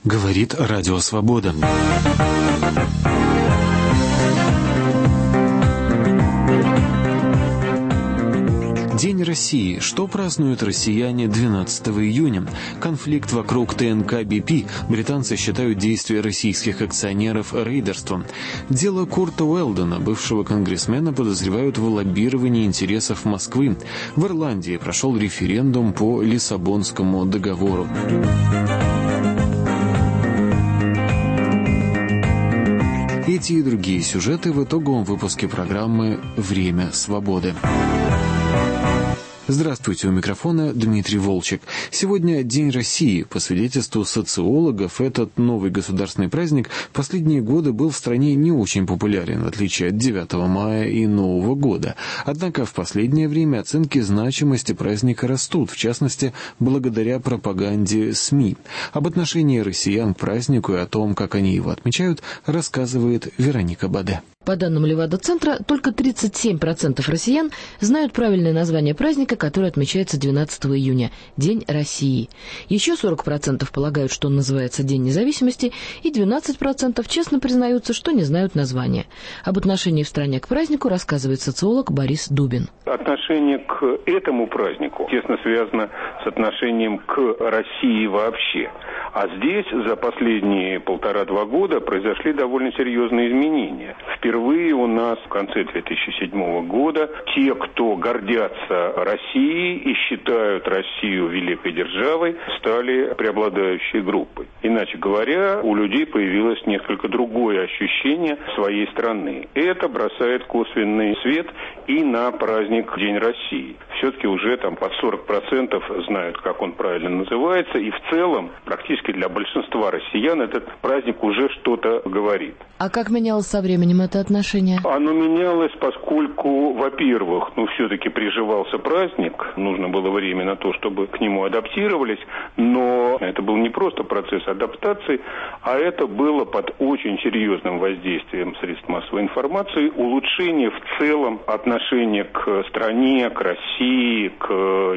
Говорит Радио Свобода. День России. Что празднуют россияне 12 июня? Конфликт вокруг ТНК BP. Британцы считают действия российских акционеров рейдерством. Дело Курта Уэлдона, бывшего конгрессмена, подозревают в лоббировании интересов Москвы. В Ирландии прошел референдум по Лиссабонскому договору. Эти и другие сюжеты в итоговом выпуске программы «Время свободы». Здравствуйте, у микрофона Дмитрий Волчек. Сегодня День России. По свидетельству социологов, этот новый государственный праздник в последние годы был в стране не очень популярен, в отличие от 9 мая и Нового года. Однако в последнее время оценки значимости праздника растут, в частности, благодаря пропаганде СМИ. Об отношении россиян к празднику и о том, как они его отмечают, рассказывает Вероника Баде. По данным Левада-центра, только 37% россиян знают правильное название праздника, который отмечается 12 июня – День России. Еще 40% полагают, что он называется День независимости, и 12% честно признаются, что не знают названия. Об отношении в стране к празднику рассказывает социолог Борис Дубин. Отношение к этому празднику тесно связано с отношением к России вообще. А здесь за последние 1,5-2 года произошли довольно серьезные изменения. Впервые у нас в конце 2007 года те, кто гордятся Россией и считают Россию великой державой, стали преобладающей группой. Иначе говоря, у людей появилось несколько другое ощущение своей страны. Это бросает косвенный свет и на праздник День России. Все-таки уже там под 40% знают, как он правильно называется, и в целом практически для большинства россиян этот праздник уже что-то говорит. А как менялось со временем это отношение? Оно менялось, поскольку, во-первых, все-таки приживался праздник, нужно было время на то, чтобы к нему адаптировались, но это был не просто процесс адаптации, а это было под очень серьезным воздействием средств массовой информации улучшение в целом отношения к стране, к России, к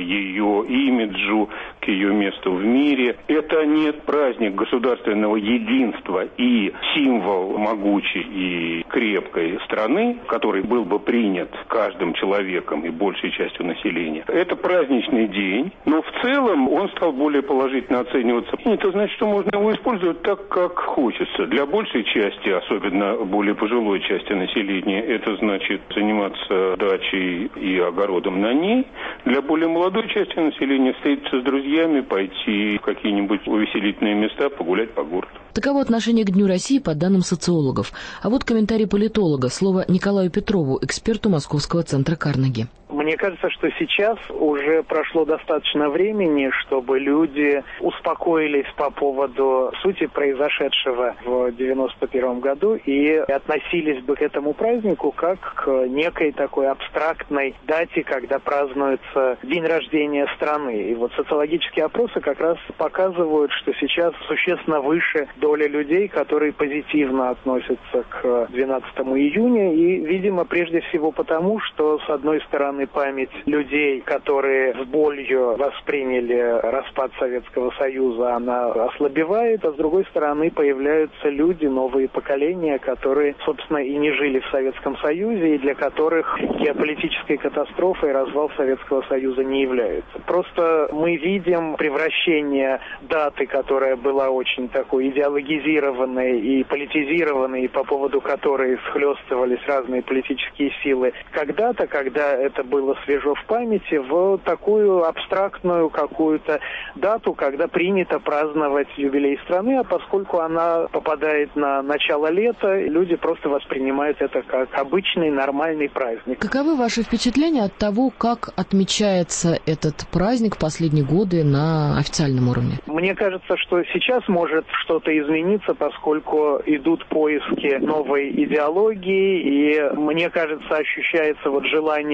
ее имиджу, к ее месту в мире. Это не праздник государственного единства и символ могучей и крепкой страны, который был бы принят каждым человеком и большей частью населения. Это праздничный день, но в целом он стал более положительно оцениваться. Это значит, что можно его использовать так, как хочется. Для большей части, особенно более пожилой части населения, это значит заниматься дачей и огородом на ней. Для более молодой части населения встретиться с друзьями, пойти в какие-нибудь увеселительные места, погулять по городу. Таково отношение к Дню России по данным социологов. А вот комментарий политолога, слово Николаю Петрову, эксперту Московского центра Карнеги. Мне кажется, что сейчас уже прошло достаточно времени, чтобы люди успокоились по поводу сути произошедшего в 91 году и относились бы к этому празднику как к некой такой абстрактной дате, когда празднуется день рождения страны. И вот социологические опросы как раз показывают, что сейчас существенно выше доля людей, которые позитивно относятся к 12 июня. И, видимо, прежде всего потому, что, с одной стороны, память людей, которые с болью восприняли распад Советского Союза, она ослабевает, а с другой стороны появляются люди, новые поколения, которые, собственно, и не жили в Советском Союзе, и для которых геополитической катастрофой развал Советского Союза не является. Просто мы видим превращение даты, которая была очень такой идеологизированной и политизированной, и по поводу которой схлестывались разные политические силы когда-то, когда это было свежо в памяти, в такую абстрактную какую-то дату, когда принято праздновать юбилей страны, а поскольку она попадает на начало лета, люди просто воспринимают это как обычный нормальный праздник. Каковы ваши впечатления от того, как отмечается этот праздник в последние годы на официальном уровне? Мне кажется, что сейчас может что-то измениться, поскольку идут поиски новой идеологии, и мне кажется, ощущается вот желание найти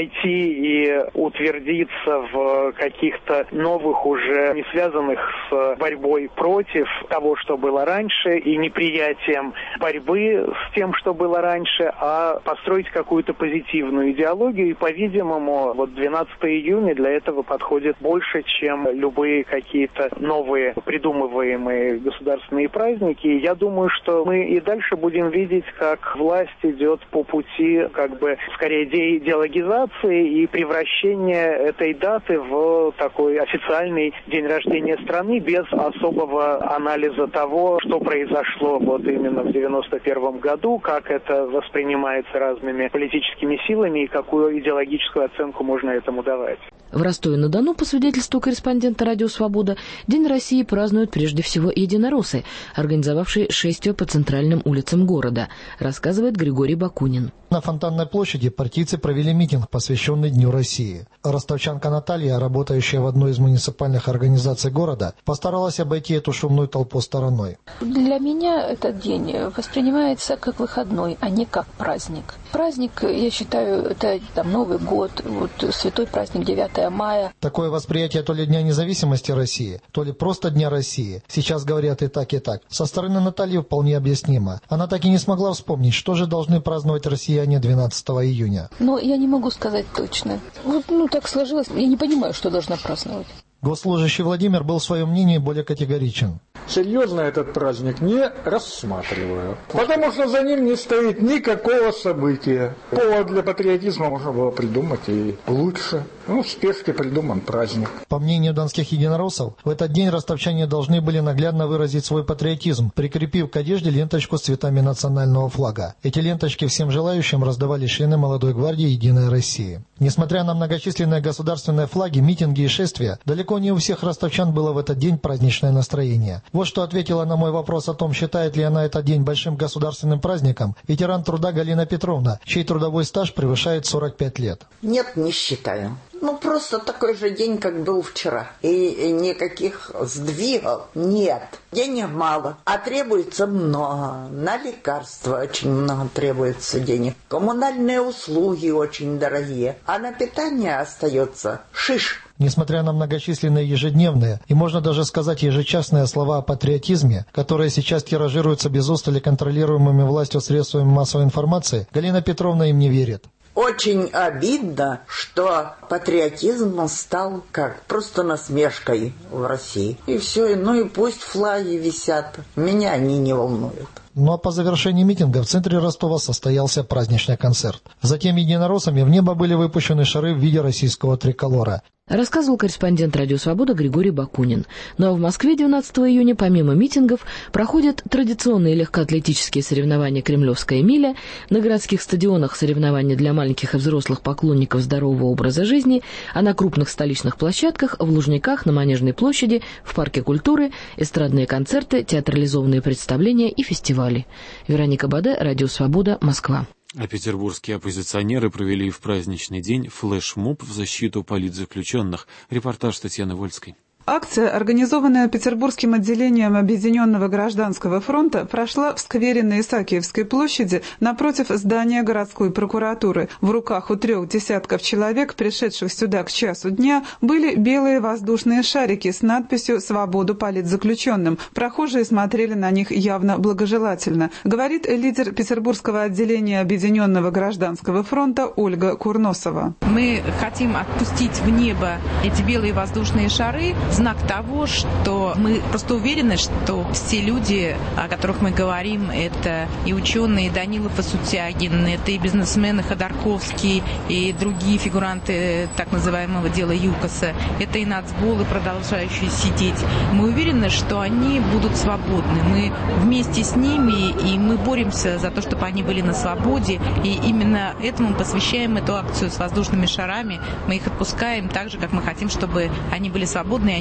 прийти и утвердиться в каких-то новых, уже не связанных с борьбой против того, что было раньше, и неприятием борьбы с тем, что было раньше, а построить какую-то позитивную идеологию. И, по-видимому, 12 июня для этого подходит больше, чем любые какие-то новые придумываемые государственные праздники. И я думаю, что мы и дальше будем видеть, как власть идет по пути скорее деидеологизации и превращения этой даты в такой официальный день рождения страны без особого анализа того, что произошло именно в 91 году, как это воспринимается разными политическими силами и какую идеологическую оценку можно этому давать. В Ростове-на-Дону, по свидетельству корреспондента «Радио Свобода», День России празднуют прежде всего единороссы, организовавшие шествие по центральным улицам города, рассказывает Григорий Бакунин. На Фонтанной площади партийцы провели митинг, посвященный Дню России. Ростовчанка Наталья, работающая в одной из муниципальных организаций города, постаралась обойти эту шумную толпу стороной. Для меня этот день воспринимается как выходной, а не как праздник. Праздник, я считаю, это Новый год, святой праздник 9 мая. Такое восприятие то ли Дня независимости России, то ли просто Дня России. Сейчас говорят и так, и так. Со стороны Натальи вполне объяснимо. Она так и не смогла вспомнить, что же должны праздновать россияне 12 июня. Но я не могу сказать точно. Так сложилось. Я не понимаю, что должна праздновать. Госслужащий Владимир был в своем мнении более категоричен. Серьезно этот праздник не рассматриваю, потому что за ним не стоит никакого события. Повод для патриотизма можно было придумать и лучше. В спешке придуман праздник. По мнению донских единороссов, в этот день ростовчане должны были наглядно выразить свой патриотизм, прикрепив к одежде ленточку с цветами национального флага. Эти ленточки всем желающим раздавали члены молодой гвардии «Единой России». Несмотря на многочисленные государственные флаги, митинги и шествия, далеко не у всех ростовчан было в этот день праздничное настроение. Вот что ответила на мой вопрос о том, считает ли она этот день большим государственным праздником, ветеран труда Галина Петровна, чей трудовой стаж превышает 45 лет. Нет, не считаю. Просто такой же день, как был вчера. И никаких сдвигов нет. Денег мало, а требуется много. На лекарства очень много требуется денег. Коммунальные услуги очень дорогие. А на питание остается шиш. Несмотря на многочисленные ежедневные и, можно даже сказать, ежечасные слова о патриотизме, которые сейчас тиражируются без устали контролируемыми властью средствами массовой информации, Галина Петровна им не верит. Очень обидно, что патриотизм стал просто насмешкой в России. И все, и пусть флаги висят. Меня они не волнуют. А по завершении митинга в центре Ростова состоялся праздничный концерт. Затем единороссами в небо были выпущены шары в виде российского триколора. Рассказывал корреспондент «Радио Свобода» Григорий Бакунин. А в Москве 12 июня помимо митингов проходят традиционные легкоатлетические соревнования «Кремлевская миля», на городских стадионах соревнования для маленьких и взрослых поклонников здорового образа жизни, а на крупных столичных площадках, в Лужниках, на Манежной площади, в Парке культуры, эстрадные концерты, театрализованные представления и фестивали. Вероника Баде, «Радио Свобода», Москва. А петербургские оппозиционеры провели в праздничный день флешмоб в защиту политзаключенных. Репортаж Татьяны Вольской. Акция, организованная Петербургским отделением Объединенного гражданского фронта, прошла в сквере на Исаакиевской площади напротив здания городской прокуратуры. В руках у 3 десятков человек, пришедших сюда к часу дня, были белые воздушные шарики с надписью «Свободу политзаключенным». Прохожие смотрели на них явно благожелательно, говорит лидер Петербургского отделения Объединенного гражданского фронта Ольга Курносова. Мы хотим отпустить в небо эти белые воздушные шары, знак того, что мы просто уверены, что все люди, о которых мы говорим, это и ученые, и Данилов, и Сутягин, это и бизнесмены Ходорковский, и другие фигуранты так называемого дела ЮКОСа, это и нацболы, продолжающие сидеть. Мы уверены, что они будут свободны. Мы вместе с ними, и мы боремся за то, чтобы они были на свободе, и именно этому посвящаем эту акцию с воздушными шарами. Мы их отпускаем так же, как мы хотим, чтобы они были свободны, и они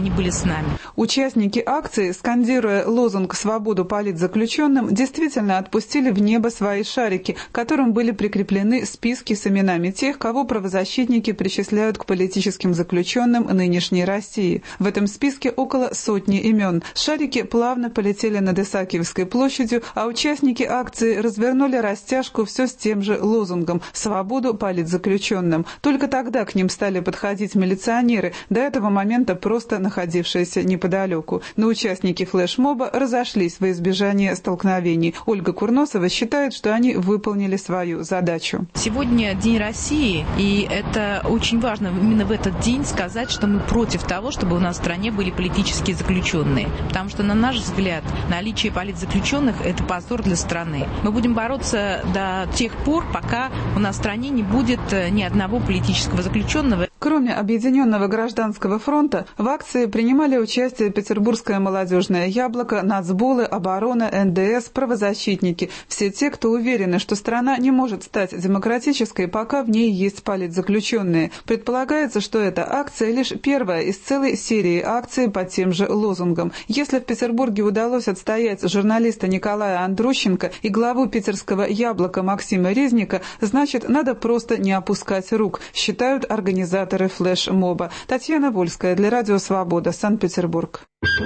они были с нами. Участники акции, скандируя лозунг «Свободу политзаключенным», действительно отпустили в небо свои шарики, к которым были прикреплены списки с именами тех, кого правозащитники причисляют к политическим заключенным нынешней России. В этом списке около сотни имен. Шарики плавно полетели над Исаакиевской площадью, а участники акции развернули растяжку все с тем же лозунгом «Свободу политзаключенным». Только тогда к ним стали подходить милиционеры, до этого момента просто находившиеся неподалеку. Но участники флешмоба разошлись во избежание столкновений. Ольга Курносова считает, что они выполнили свою задачу. Сегодня День России, и это очень важно именно в этот день сказать, что мы против того, чтобы у нас в стране были политические заключенные. Потому что, на наш взгляд, наличие политзаключенных – это позор для страны. Мы будем бороться до тех пор, пока у нас в стране не будет ни одного политического заключенного. Кроме Объединенного гражданского фронта, в акции принимали участие Петербургское молодежное яблоко, нацболы, оборона, НДС, правозащитники. Все те, кто уверены, что страна не может стать демократической, пока в ней есть политзаключенные. Предполагается, что эта акция лишь первая из целой серии акций под тем же лозунгом. Если в Петербурге удалось отстоять журналиста Николая Андрущенко и главу питерского яблока Максима Резника, значит, надо просто не опускать рук, считают организаторы флешмоба. Татьяна Вольская для Радио Свобода, Санкт-Петербург.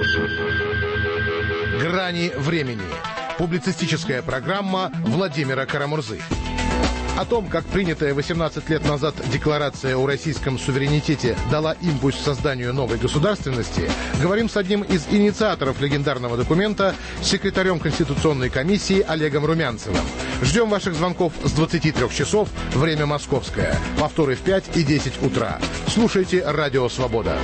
«Грани времени». Публицистическая программа Владимира Карамурзы. О том, как принятая 18 лет назад декларация о российском суверенитете дала импульс созданию новой государственности, говорим с одним из инициаторов легендарного документа, секретарем Конституционной комиссии Олегом Румянцевым. Ждем ваших звонков с 23 часов, время московское. Повторы в 5 и 10 утра. Слушайте Радио Свобода.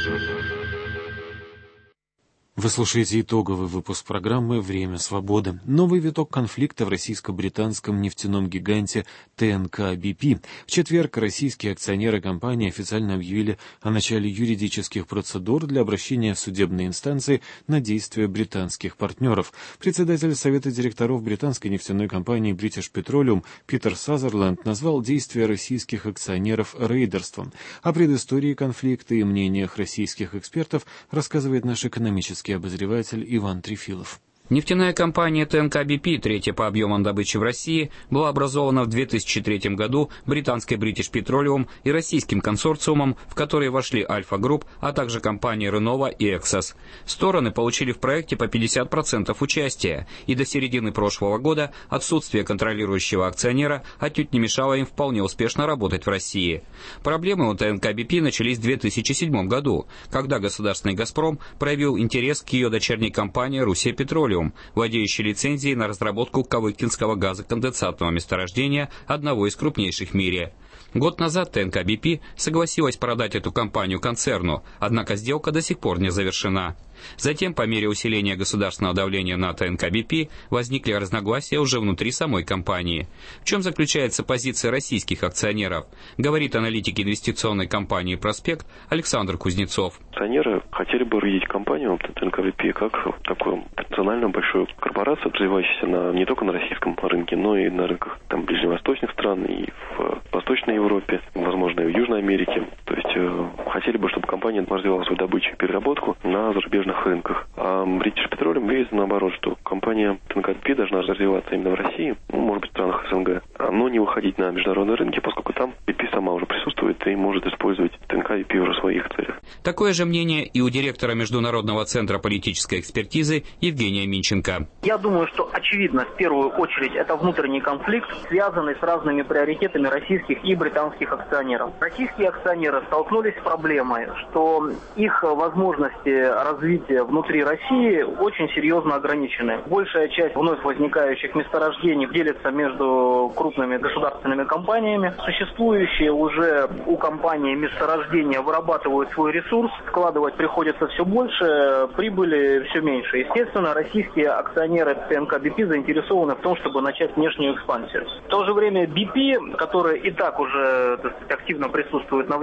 Вы слушаете итоговый выпуск программы «Время свободы». Новый виток конфликта в российско-британском нефтяном гиганте ТНК BP. В четверг российские акционеры компании официально объявили о начале юридических процедур для обращения в судебные инстанции на действия британских партнеров. Председатель Совета директоров британской нефтяной компании British Petroleum Питер Сазерленд назвал действия российских акционеров рейдерством. О предыстории конфликта и мнениях российских экспертов рассказывает наш экономический обозреватель Иван Трефилов. Нефтяная компания ТНК BP, третья по объемам добычи в России, была образована в 2003 году британской British Petroleum и российским консорциумом, в который вошли Альфа Групп, а также компании Renova и Exos. Стороны получили в проекте по 50% участия, и до середины прошлого года отсутствие контролирующего акционера отнюдь не мешало им вполне успешно работать в России. Проблемы у ТНК BP начались в 2007 году, когда государственный «Газпром» проявил интерес к ее дочерней компании «Руссия Петролиум», владеющей лицензией на разработку Кавыкинского газоконденсатного месторождения, одного из крупнейших в мире. Год назад ТНК BP согласилась продать эту компанию концерну, однако сделка до сих пор не завершена. Затем, по мере усиления государственного давления на ТНК BP, возникли разногласия уже внутри самой компании. В чем заключается позиция российских акционеров, говорит аналитик инвестиционной компании «Проспект» Александр Кузнецов. Акционеры хотели бы видеть компанию ТНК BP как такую национальную большую корпорацию, развивающуюся не только на российском рынке, но и на рынках ближневосточных стран, и в Восточной Европе, возможно, и в Южной Америке. То есть хотели бы, чтобы компания развивала свою добычу и переработку на зарубежных рынках. А British Petroleum видит наоборот, что компания ТНК BP должна развиваться именно в России, может быть, в странах СНГ, но не выходить на международные рынки, поскольку там BP сама уже присутствует и может использовать ТНК BP в своих целях. Такое же мнение и у директора Международного центра политической экспертизы Евгения Минченко. Я думаю, что очевидно, в первую очередь, это внутренний конфликт, связанный с разными приоритетами российских и британских акционеров. Российские акционеры столкнулись с проблемой, что их возможности развития внутри России очень серьезно ограничены. Большая часть вновь возникающих месторождений делится между крупными государственными компаниями. Существующие уже у компании месторождения вырабатывают свой ресурс, вкладывать приходится все больше, прибыли все меньше. Естественно, российские акционеры ТНК BP заинтересованы в том, чтобы начать внешнюю экспансию. В то же время BP, который и так уже активно присутствует на внешних рынках,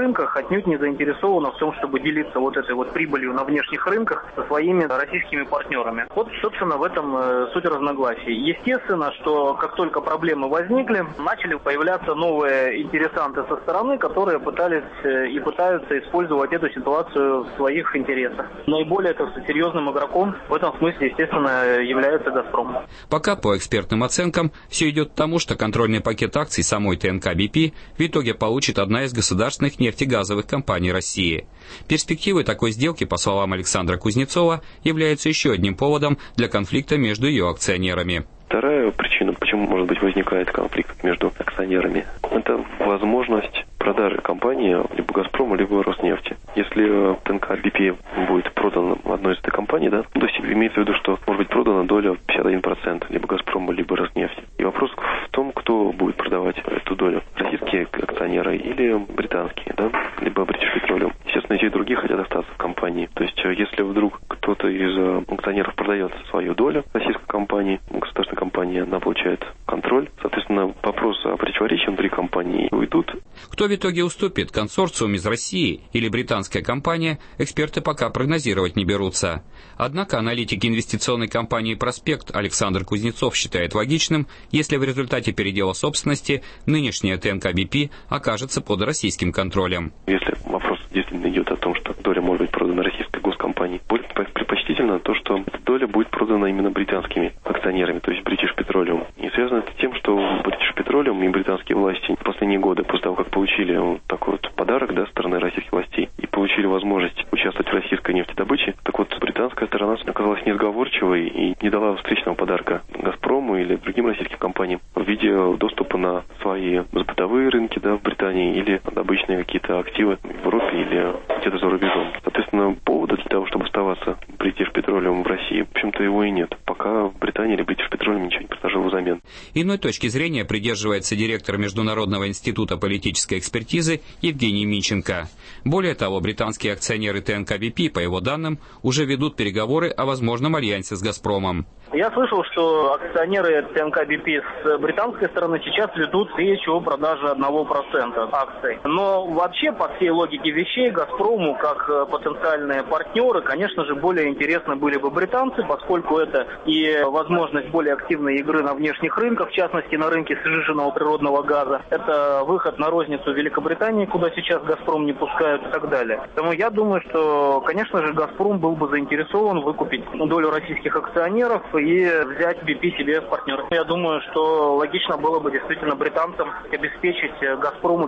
рынках отнюдь не заинтересована в том, чтобы делиться вот этой вот прибылью на внешних рынках со своими российскими партнерами. Вот, собственно, в этом суть разногласий. Естественно, что как только проблемы возникли, начали появляться новые интересанты со стороны, которые пытались и пытаются использовать эту ситуацию в своих интересах. Наиболее серьезным игроком в этом смысле, естественно, является «Газпром». Пока, по экспертным оценкам, все идет к тому, что контрольный пакет акций самой ТНК BP в итоге получит одна из государственных нефтегазовых компаний России. Перспективы такой сделки, по словам Александра Кузнецова, являются еще одним поводом для конфликта между ее акционерами. Вторая причина, почему, может быть, возникает конфликт между акционерами, это возможность продажи компании либо «Газпрома», либо «Роснефти». Если ТНК BP будет продана одной из этой компаний, да, то есть имеется в виду, что может быть продана доля 51%, либо «Газпрома», либо «Роснефти». И вопрос в том, кто будет продавать эту долю. Российские акционеры или британские, да, либо British Petroleum. Естественно, те и другие хотят остаться в компании. То есть, если вдруг кто-то из акционеров продает свою долю российской компании, государственной компании, она получает контроль. Соответственно, вопросы о противоречии внутри компании уйдут. Кто в итоге уступит, консорциум из России или британская компания, эксперты пока прогнозировать не берутся. Однако аналитик инвестиционной компании «Проспект» Александр Кузнецов считает логичным, если в результате передела собственности нынешняя ТНК BP окажется под российским контролем. Если вопрос действительно идет о том, что доля может быть продана российской госкомпанией, будет предпочтительно то, что эта доля будет продана именно британскими акционерами, то есть British Petroleum. И связано это с тем, что British Petroleum и британские власти в последние годы, после того, как получили вот такой вот подарок, да, со стороны российских властей, и получили возможность участвовать в российской нефтедобыче, так вот, британская сторона оказалась несговорчивой и не дала встречного подарка «Газпрому» или другим российским компаниям в виде доступа на свои бытовые рынки, да, в Британии, или обычные какие-то активы в Европе или где-то за рубежом. Соответственно, повода для того, чтобы оставаться British Petroleum в России, в общем-то, его и нет. Пока в Британии или British Petroleum ничего не предложил взамен. Иной точки зрения придерживается директор Международного института политической экспертизы Евгений Минченко. Более того, британские акционеры ТНК BP, по его данным, уже ведут переговоры о возможном альянсе с «Газпромом». Я слышал, что акционеры ТНК BP с британской стороны сейчас ведут речь о продаже 1% акций. Но вообще, по всей логике вещей, «Газпрому», как потенциальные партнеры, конечно же, более интересны были бы британцы, поскольку это и возможность более активной игры на внешних рынках, в частности, на рынке сжиженного природного газа. Это выход на розницу Великобритании, куда сейчас «Газпром» не пускают и так далее. Поэтому я думаю, что, конечно же, «Газпром» был бы заинтересован выкупить долю российских акционеров и взять BP себе в партнеры. Я думаю, что логично было бы действительно британцам обеспечить «Газпрому»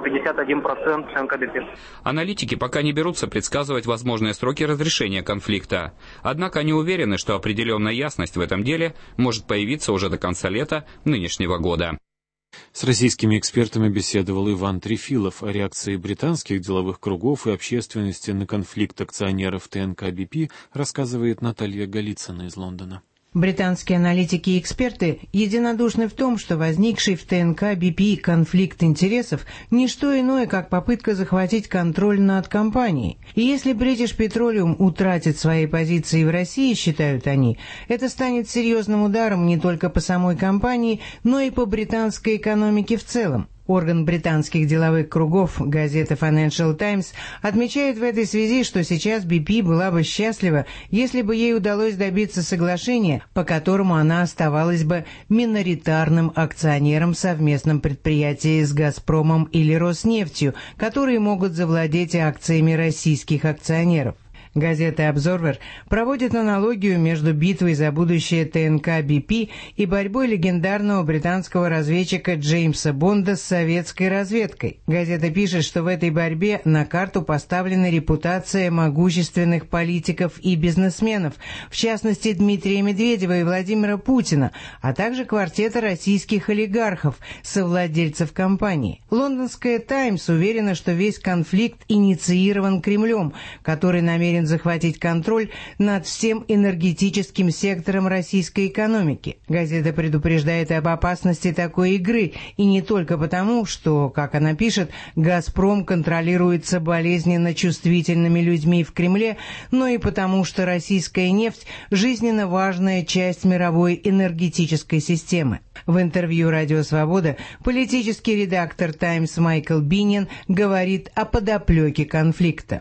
51% ТНК BP. Аналитики пока не берутся предсказывать возможные сроки разрешения конфликта. Однако они уверены, что определенная ясность в этом деле может появиться уже до конца лета нынешнего года. С российскими экспертами беседовал Иван Трефилов. О реакции британских деловых кругов и общественности на конфликт акционеров ТНК BP рассказывает Наталья Голицына из Лондона. Британские аналитики и эксперты единодушны в том, что возникший в ТНК BP конфликт интересов – не что иное, как попытка захватить контроль над компанией. И если British Petroleum утратит свои позиции в России, считают они, это станет серьезным ударом не только по самой компании, но и по британской экономике в целом. Орган британских деловых кругов, газета Financial Times, отмечает в этой связи, что сейчас BP была бы счастлива, если бы ей удалось добиться соглашения, по которому она оставалась бы миноритарным акционером в совместном предприятии с «Газпромом» или «Роснефтью», которые могут завладеть акциями российских акционеров. Газета «Обзорвер» проводит аналогию между битвой за будущее ТНК BP и борьбой легендарного британского разведчика Джеймса Бонда с советской разведкой. Газета пишет, что в этой борьбе на карту поставлена репутация могущественных политиков и бизнесменов, в частности Дмитрия Медведева и Владимира Путина, а также квартета российских олигархов, совладельцев компании. Лондонская «Таймс» уверена, что весь конфликт инициирован Кремлем, который намерен захватить контроль над всем энергетическим сектором российской экономики. Газета предупреждает об опасности такой игры, и не только потому, что, как она пишет, «Газпром» контролируется болезненно чувствительными людьми в Кремле, но и потому, что российская нефть – жизненно важная часть мировой энергетической системы. В интервью «Радио Свобода» политический редактор «Таймс» Майкл Бинин говорит о подоплеке конфликта.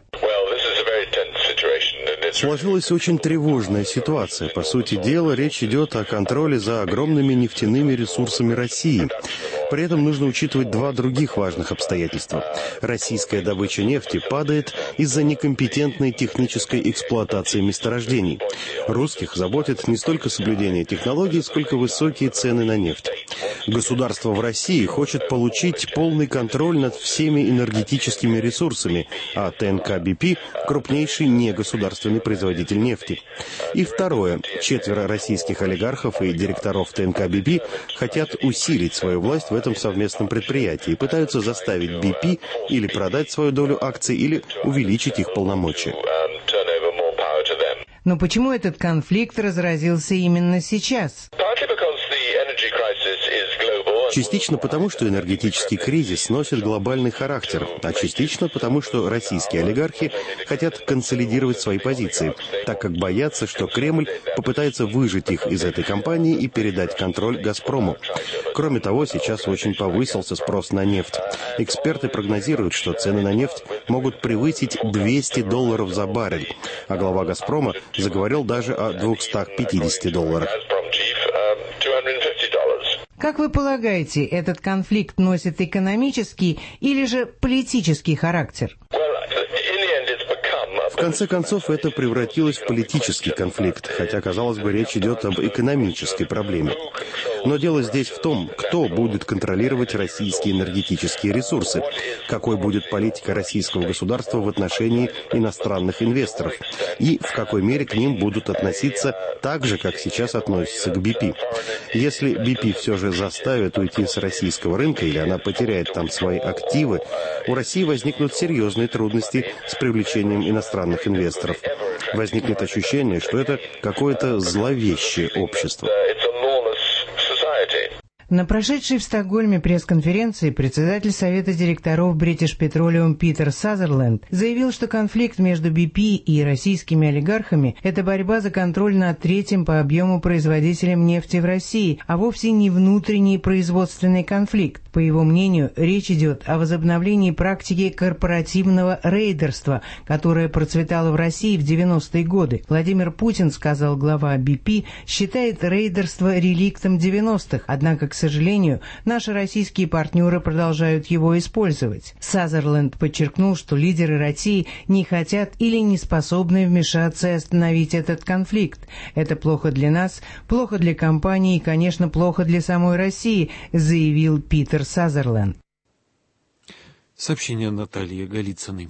Сложилась очень тревожная ситуация. По сути дела, речь идет о контроле за огромными нефтяными ресурсами России. При этом нужно учитывать два других важных обстоятельства. Российская добыча нефти падает из-за некомпетентной технической эксплуатации месторождений. Русских заботит не столько соблюдение технологий, сколько высокие цены на нефть. Государство в России хочет получить полный контроль над всеми энергетическими ресурсами, а ТНК БП – крупнейший негосударственный производитель нефти. И второе. 4 российских олигархов и директоров ТНК БП хотят усилить свою власть в этом совместном предприятии и пытаются заставить БП или продать свою долю акций, или увеличить их полномочия. Но почему этот конфликт разразился именно сейчас? Частично потому, что энергетический кризис носит глобальный характер, а частично потому, что российские олигархи хотят консолидировать свои позиции, так как боятся, что Кремль попытается выжать их из этой компании и передать контроль «Газпрому». Кроме того, сейчас очень повысился спрос на нефть. Эксперты прогнозируют, что цены на нефть могут превысить $200 за баррель, а глава «Газпрома» заговорил даже о $250. Как вы полагаете, этот конфликт носит экономический или же политический характер? В конце концов, это превратилось в политический конфликт, хотя, казалось бы, речь идет об экономической проблеме. Но дело здесь в том, кто будет контролировать российские энергетические ресурсы, какой будет политика российского государства в отношении иностранных инвесторов и в какой мере к ним будут относиться так же, как сейчас относятся к БП. Если БП все же заставит уйти с российского рынка или она потеряет там свои активы, у России возникнут серьезные трудности с привлечением иностранных инвесторов. Возникнет ощущение, что это какое-то зловещее общество. На прошедшей в Стокгольме пресс-конференции председатель Совета директоров British Petroleum Питер Сазерленд заявил, что конфликт между BP и российскими олигархами – это борьба за контроль над третьим по объему производителем нефти в России, а вовсе не внутренний производственный конфликт. По его мнению, речь идет о возобновлении практики корпоративного рейдерства, которая процветала в России в 90-е годы. Владимир Путин, сказал глава BP, считает рейдерство реликтом 90-х, однако, к сожалению, наши российские партнеры продолжают его использовать. Сазерленд подчеркнул, что лидеры России не хотят или не способны вмешаться и остановить этот конфликт. Это плохо для нас, плохо для компании и, конечно, плохо для самой России, заявил Питер Сазерленд. Сообщение Натальи Голицыной.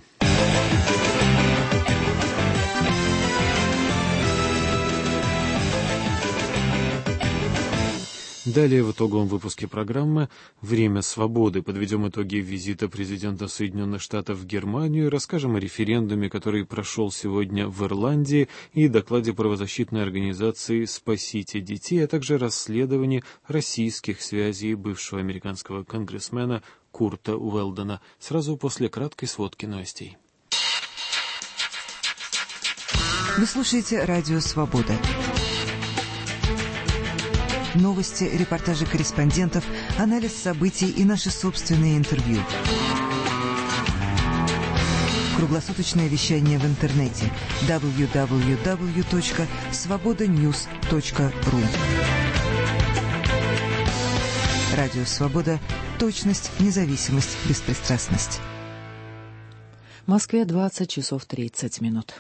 Далее в итоговом выпуске программы «Время свободы» подведем итоги визита президента Соединенных Штатов в Германию, расскажем о референдуме, который прошел сегодня в Ирландии, и докладе правозащитной организации «Спасите детей», а также расследовании российских связей бывшего американского конгрессмена Курта Уэлдона, сразу после краткой сводки новостей. Вы слушаете «Радио Свобода». Новости, репортажи корреспондентов, анализ событий и наши собственные интервью. Круглосуточное вещание в интернете www.svobodanews.ru. Радио Свобода. Точность, независимость, беспристрастность. В Москве 20 часов 30 минут.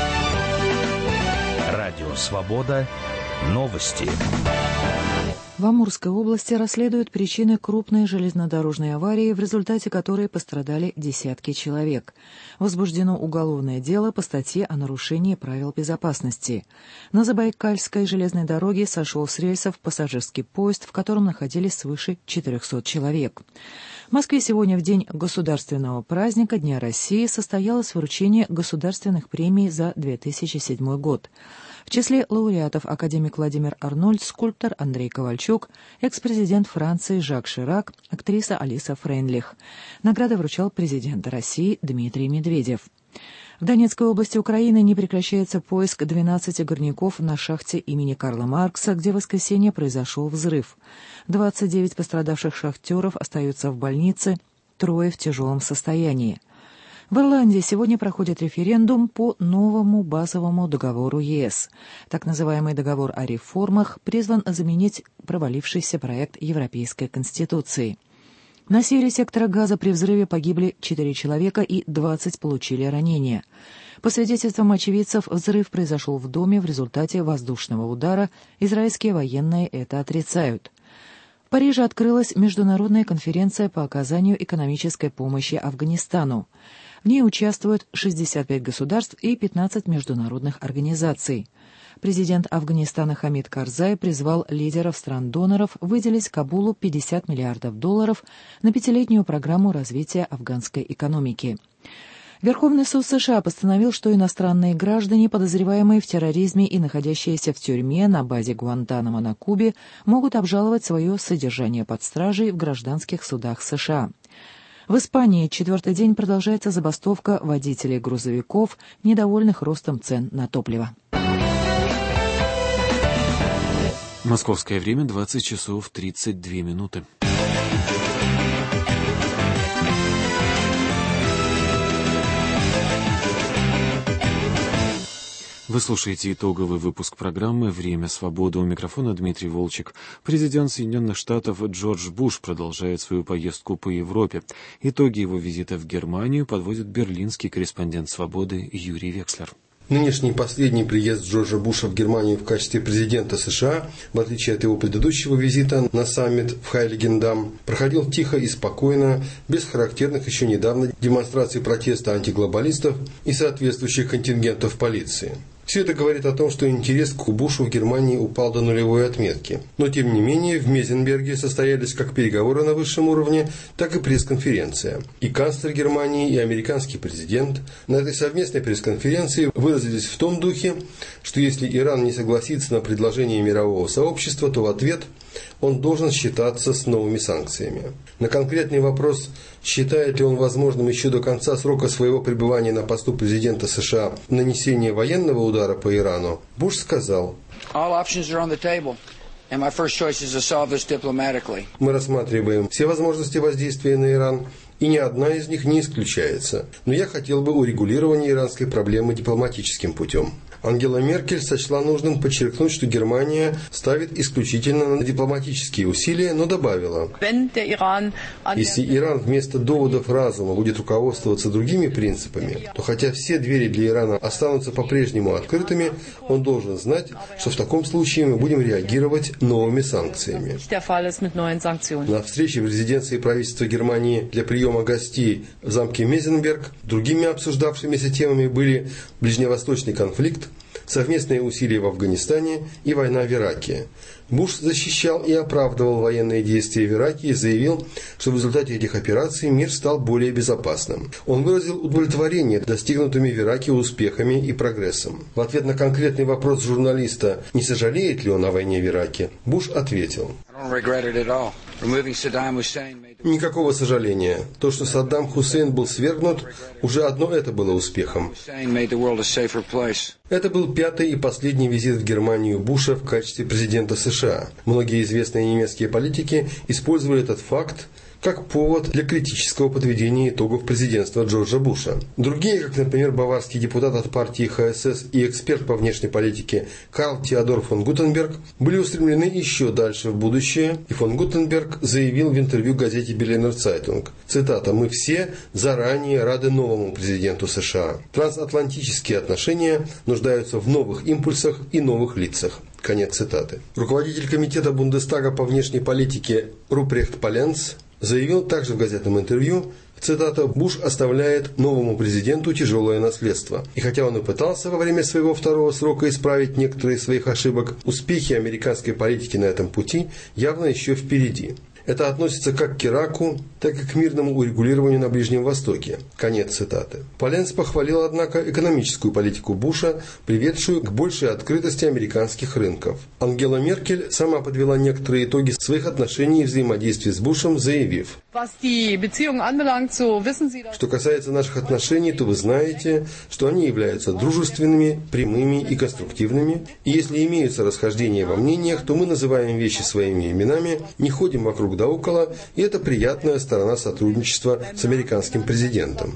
Радио Свобода. Новости. В Амурской области расследуют причины крупной железнодорожной аварии, в результате которой пострадали десятки человек. Возбуждено уголовное дело по статье о нарушении правил безопасности. На Забайкальской железной дороге сошел с рельсов пассажирский поезд, в котором находились свыше 400 человек. В Москве сегодня, в день государственного праздника Дня России, состоялось вручение государственных премий за 2007 год. В числе лауреатов академик Владимир Арнольд, скульптор Андрей Ковальчук, экс-президент Франции Жак Ширак, актриса Алиса Фрейндлих. Награды вручал президент России Дмитрий Медведев. В Донецкой области Украины не прекращается поиск 12 горняков на шахте имени Карла Маркса, где в воскресенье произошел взрыв. 29 пострадавших шахтеров остаются в больнице, 3 в тяжелом состоянии. В Ирландии сегодня проходит референдум по новому базовому договору ЕС. Так называемый договор о реформах призван заменить провалившийся проект Европейской Конституции. На севере сектора Газа при взрыве погибли 4 человека и 20 получили ранения. По свидетельствам очевидцев, взрыв произошел в доме в результате воздушного удара. Израильские военные это отрицают. В Париже открылась международная конференция по оказанию экономической помощи Афганистану. В ней участвуют 65 государств и 15 международных организаций. Президент Афганистана Хамид Карзай призвал лидеров стран-доноров выделить Кабулу $50 миллиардов на 5-летнюю программу развития афганской экономики. Верховный суд США постановил, что иностранные граждане, подозреваемые в терроризме и находящиеся в тюрьме на базе Гуантанамо на Кубе, могут обжаловать свое содержание под стражей в гражданских судах США. В Испании 4-й день продолжается забастовка водителей грузовиков, недовольных ростом цен на топливо. Московское время 20 часов 32 минуты. Вы слушаете итоговый выпуск программы «Время свободы». У микрофона Дмитрий Волчек. Президент Соединенных Штатов Джордж Буш продолжает свою поездку по Европе. Итоги его визита в Германию подводит берлинский корреспондент «Свободы» Юрий Векслер. Нынешний последний приезд Джорджа Буша в Германию в качестве президента США, в отличие от его предыдущего визита на саммит в Хайлигендам, проходил тихо и спокойно, без характерных еще недавно демонстраций протеста антиглобалистов и соответствующих контингентов полиции. Все это говорит о том, что интерес к Бушу в Германии упал до нулевой отметки. Но, тем не менее, в Мезенберге состоялись как переговоры на высшем уровне, так и пресс-конференция. И канцлер Германии, и американский президент на этой совместной пресс-конференции выразились в том духе, что если Иран не согласится на предложение мирового сообщества, то в ответ он должен считаться с новыми санкциями. На конкретный вопрос, считает ли он возможным еще до конца срока своего пребывания на посту президента США нанесение военного удара по Ирану, Буш сказал: «Мы рассматриваем все возможности воздействия на Иран, и ни одна из них не исключается. Но я хотел бы урегулирования иранской проблемы дипломатическим путем». Ангела Меркель сочла нужным подчеркнуть, что Германия ставит исключительно на дипломатические усилия, но добавила: если Иран вместо доводов разума будет руководствоваться другими принципами, то хотя все двери для Ирана останутся по-прежнему открытыми, он должен знать, что в таком случае мы будем реагировать новыми санкциями. На встрече в резиденции правительства Германии для приема гостей в замке Мезенберг другими обсуждавшимися темами были ближневосточный конфликт, совместные усилия в Афганистане и война в Ираке. Буш защищал и оправдывал военные действия в Ираке и заявил, что в результате этих операций мир стал более безопасным. Он выразил удовлетворение достигнутыми в Ираке успехами и прогрессом. В ответ на конкретный вопрос журналиста, не сожалеет ли он о войне в Ираке, Буш ответил: «Никакого сожаления. То, что Саддам Хусейн был свергнут, уже одно это было успехом». Это был 5-й и последний визит в Германию Буша в качестве президента США. Многие известные немецкие политики использовали этот факт как повод для критического подведения итогов президентства Джорджа Буша. Другие, как, например, баварский депутат от партии ХСС и эксперт по внешней политике Карл Теодор фон Гутенберг, были устремлены еще дальше в будущее, и фон Гутенберг заявил в интервью газете Berliner Zeitung, цитата: «Мы все заранее рады новому президенту США. Трансатлантические отношения нуждаются в новых импульсах и новых лицах». Конец цитаты. Руководитель комитета Бундестага по внешней политике Рупрехт Поленц заявил также в газетном интервью, цитата: «Буш оставляет новому президенту тяжелое наследство. И хотя он и пытался во время своего второго срока исправить некоторые из своих ошибок, успехи американской политики на этом пути явно еще впереди». Это относится как к Ираку, так и к мирному урегулированию на Ближнем Востоке. Конец цитаты. Поленц похвалил, однако, экономическую политику Буша, приведшую к большей открытости американских рынков. Ангела Меркель сама подвела некоторые итоги своих отношений и взаимодействия с Бушем, заявив: Что касается наших отношений, то вы знаете, что они являются дружественными, прямыми и конструктивными. И если имеются расхождения во мнениях, то мы называем вещи своими именами, не ходим вокруг да около, и это приятная сторона сотрудничества с американским президентом.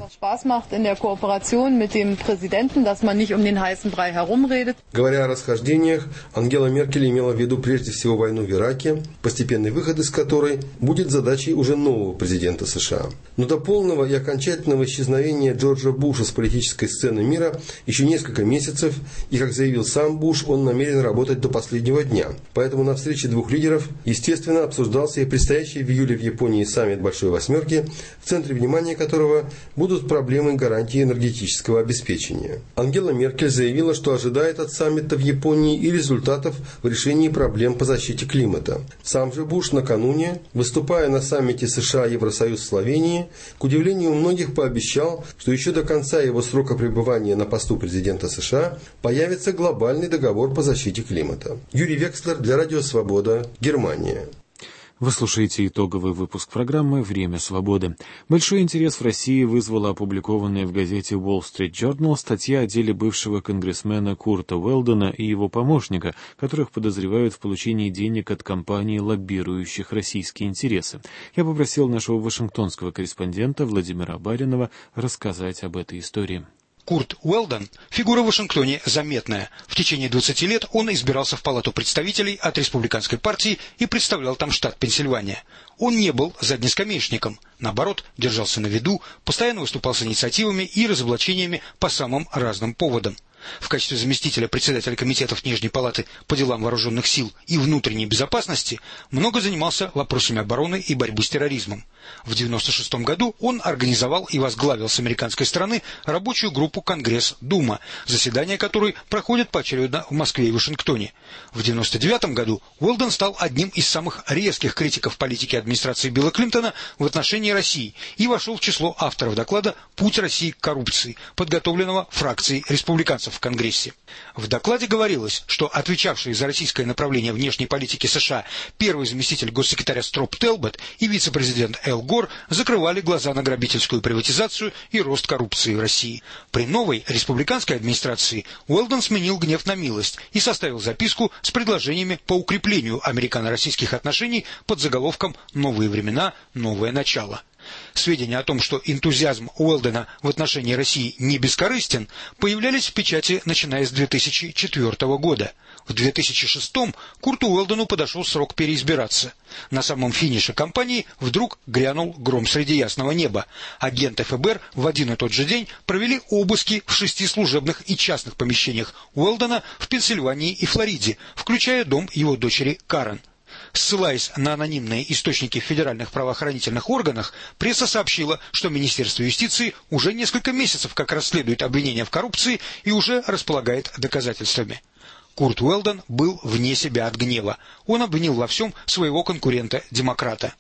Говоря о расхождениях, Ангела Меркель имела в виду прежде всего войну в Ираке, постепенный выход из которой будет задачей уже нового президента США. Но до полного и окончательного исчезновения Джорджа Буша с политической сцены мира еще несколько месяцев, и, как заявил сам Буш, он намерен работать до последнего дня. Поэтому на встрече двух лидеров, естественно, обсуждался и предстоящий в июле в Японии саммит Большой Восьмерки, в центре внимания которого будут проблемы гарантии энергетического обеспечения. Ангела Меркель заявила, что ожидает от саммита в Японии и результатов в решении проблем по защите климата. Сам же Буш накануне, выступая на саммите США Евросоюз Словении, к удивлению многих пообещал, что еще до конца его срока пребывания на посту президента США появится глобальный договор по защите климата. Юрий Векслер для Радио Свобода, Германия. Вы слушаете итоговый выпуск программы «Время свободы». Большой интерес в России вызвала опубликованная в газете Wall Street Journal статья о деле бывшего конгрессмена Курта Уэлдона и его помощника, которых подозревают в получении денег от компаний, лоббирующих российские интересы. Я попросил нашего вашингтонского корреспондента Владимира Баринова рассказать об этой истории. Курт Уэлдон – фигура в Вашингтоне заметная. В течение 20 лет он избирался в Палату представителей от Республиканской партии и представлял там штат Пенсильвания. Он не был заднескамеечником, наоборот, держался на виду, постоянно выступал с инициативами и разоблачениями по самым разным поводам. В качестве заместителя председателя комитетов Нижней палаты по делам вооруженных сил и внутренней безопасности много занимался вопросами обороны и борьбы с терроризмом. В 1996 году он организовал и возглавил с американской стороны рабочую группу Конгресс-Дума, заседания которой проходят поочередно в Москве и Вашингтоне. В 1999 году Уэлдон стал одним из самых резких критиков политики администрации Билла Клинтона в отношении России и вошел в число авторов доклада «Путь России к коррупции», подготовленного фракцией республиканцев в Конгрессе. В докладе говорилось, что отвечавшие за российское направление внешней политики США первый заместитель госсекретаря Строп Телбот и вице-президент Эл Гор закрывали глаза на грабительскую приватизацию и рост коррупции в России. При новой республиканской администрации Уэлдон сменил гнев на милость и составил записку с предложениями по укреплению американо-российских отношений под заголовком «Новые времена, новое начало». Сведения о том, что энтузиазм Уэлдона в отношении России не бескорыстен, появлялись в печати, начиная с 2004 года. В 2006 Курту Уэлдону подошел срок переизбираться. На самом финише кампании вдруг грянул гром среди ясного неба. Агенты ФБР в один и тот же день провели обыски в 6 служебных и частных помещениях Уэлдона в Пенсильвании и Флориде, включая дом его дочери Карен. Ссылаясь на анонимные источники в федеральных правоохранительных органах, пресса сообщила, что Министерство юстиции уже несколько месяцев как расследует обвинения в коррупции и уже располагает доказательствами. Курт Уэлдон был вне себя от гнева. Он обвинил во всем своего конкурента-демократа.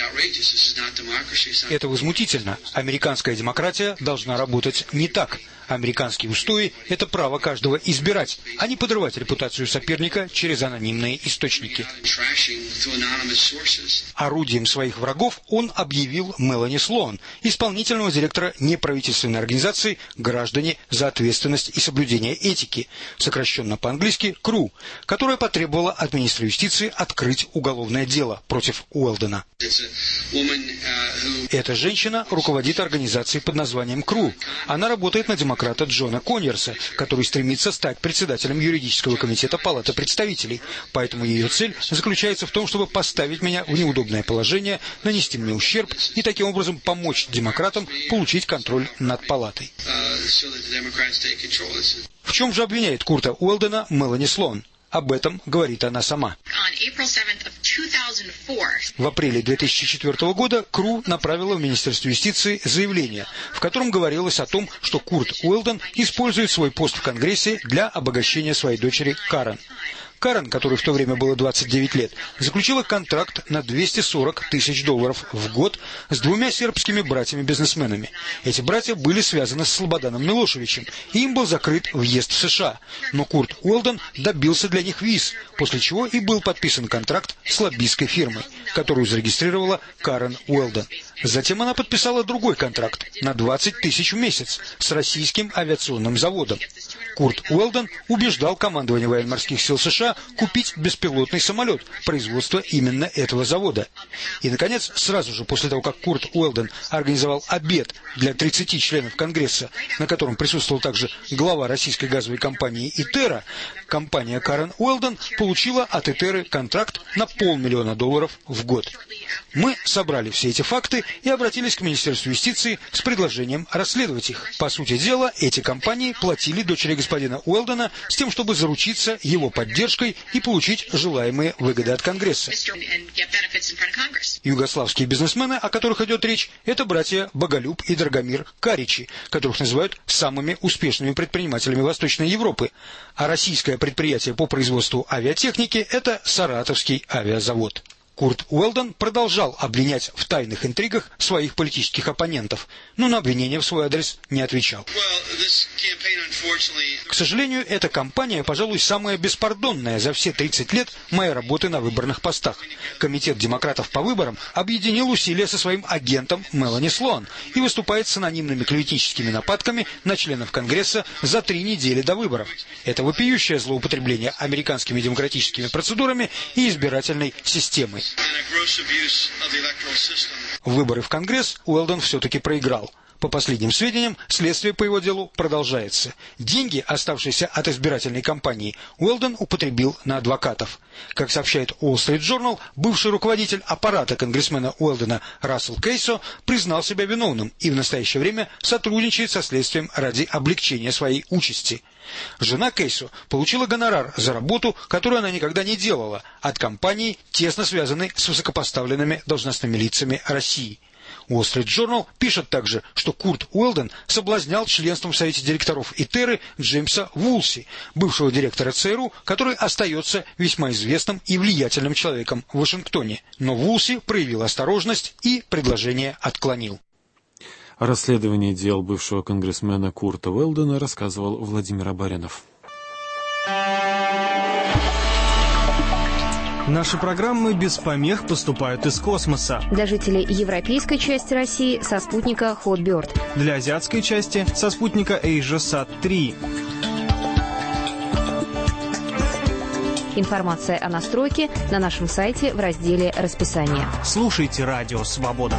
Это возмутительно. Американская демократия должна работать не так. Американские устои – это право каждого избирать, а не подрывать репутацию соперника через анонимные источники. Орудием своих врагов он объявил Мелани Слоун, исполнительного директора неправительственной организации «Граждане за ответственность и соблюдение этики», сокращенно по-английски КРУ, которая потребовала от министра юстиции открыть уголовное дело против Уэлдона. Эта женщина руководит организацией под названием КРУ. Она работает на демократа Джона Коньерса, который стремится стать председателем юридического комитета Палаты представителей. Поэтому ее цель заключается в том, чтобы поставить меня в неудобное положение, нанести мне ущерб и таким образом помочь демократам получить контроль над Палатой. В чем же обвиняет Курта Уэлдона Мелани Слоун? Об этом говорит она сама. В апреле 2004 года КРУ направила в Министерство юстиции заявление, в котором говорилось о том, что Курт Уэлдон использует свой пост в Конгрессе для обогащения своей дочери Карен. Карен, которой в то время было 29 лет, заключила контракт на $240 тысяч в год с двумя сербскими братьями-бизнесменами. Эти братья были связаны с Слободаном Милошевичем, и им был закрыт въезд в США. Но Курт Уэлдон добился для них виз, после чего и был подписан контракт с лоббистской фирмой, которую зарегистрировала Карен Уэлдон. Затем она подписала другой контракт на 20 тысяч в месяц с российским авиационным заводом. Курт Уэлдон убеждал командование военно-морских сил США купить беспилотный самолет производства именно этого завода. И, наконец, сразу же после того, как Курт Уэлдон организовал обед для 30 членов Конгресса, на котором присутствовал также глава российской газовой компании «Итера», компания Карен Уэлдон получила от «Итеры» контракт на $500 000 в год. Мы собрали все эти факты и обратились к Министерству юстиции с предложением расследовать их. По сути дела, эти компании платили дочери господина Уэлдона с тем, чтобы заручиться его поддержкой и получить желаемые выгоды от Конгресса. Югославские бизнесмены, о которых идет речь, это братья Боголюб и Драгомир Каричи, которых называют самыми успешными предпринимателями Восточной Европы. А российское предприятие по производству авиатехники – это Саратовский авиазавод. Курт Уэлдон продолжал обвинять в тайных интригах своих политических оппонентов, но на обвинения в свой адрес не отвечал. К сожалению, эта кампания, пожалуй, самая беспардонная за все 30 лет моей работы на выборных постах. Комитет демократов по выборам объединил усилия со своим агентом Мелани Слоан и выступает с анонимными клеветническими нападками на членов Конгресса за 3 недели до выборов. Это вопиющее злоупотребление американскими демократическими процедурами и избирательной системой. Выборы в Конгресс Уэлдон все-таки проиграл. По последним сведениям, следствие по его делу продолжается. Деньги, оставшиеся от избирательной кампании, Уэлдон употребил на адвокатов. Как сообщает Wall Street Journal, бывший руководитель аппарата конгрессмена Уэлдона Рассел Кейсо признал себя виновным и в настоящее время сотрудничает со следствием ради облегчения своей участи. Жена Кейсо получила гонорар за работу, которую она никогда не делала, от компании, тесно связанной с высокопоставленными должностными лицами России. Wall Street Journal пишет также, что Курт Уэлдон соблазнял членством в Совете директоров Итеры Джеймса Вулси, бывшего директора ЦРУ, который остается весьма известным и влиятельным человеком в Вашингтоне. Но Вулси проявил осторожность и предложение отклонил. О расследовании дел бывшего конгрессмена Курта Уэлдона рассказывал Владимир Абаринов. Наши программы без помех поступают из космоса. Для жителей европейской части России со спутника Hotbird. Для азиатской части со спутника AsiaSat-3. Информация о настройке на нашем сайте в разделе «Расписание». Слушайте «Радио Свобода».